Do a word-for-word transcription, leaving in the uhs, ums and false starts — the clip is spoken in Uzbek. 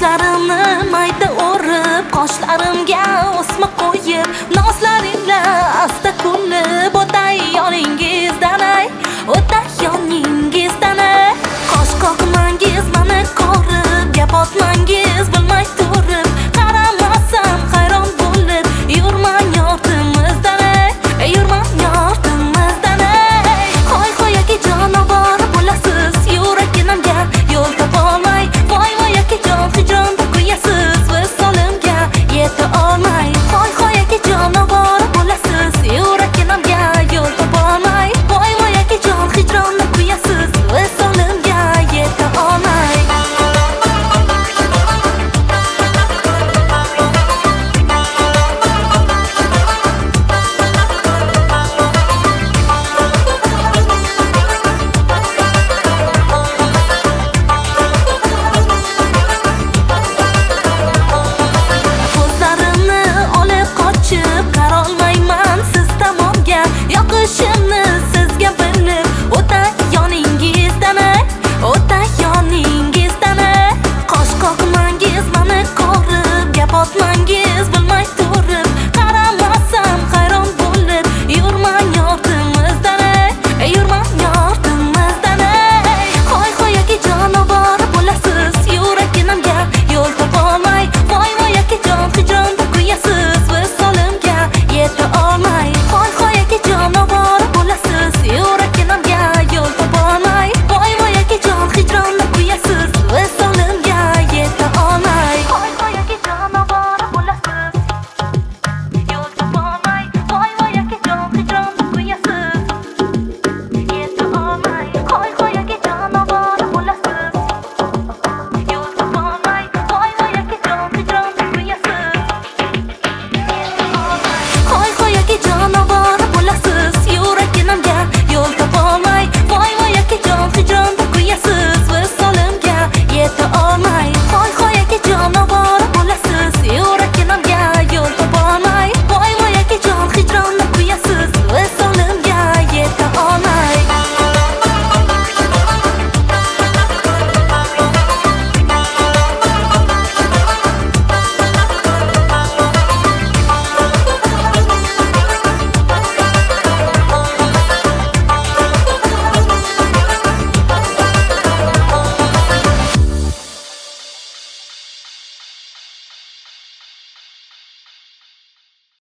Sochlarimni mayda o'rib, qoshlarimga o'sma qo'yib, nozlaringla asta kulib, o'tay yoningizdan ay, o'tay yoningizdan ay. Qosh qoqmangiz mani ko'rib, gap otmangiz bilmay turib, qaramasam hayron bo'lib, yurman yordimizdan ay, yurman yordimizdan ay. Hoy hoy aka jonivor bo'lasiz, yuraginamga yo'l topolmay, voy voy aka jon hijronda kuyasiz, visolimga yeta olmay. Hoy hoy aka jonivor bo'lasiz, yuraginamga yo'l topolmay, voy voy aka jon hijronda kuyasiz.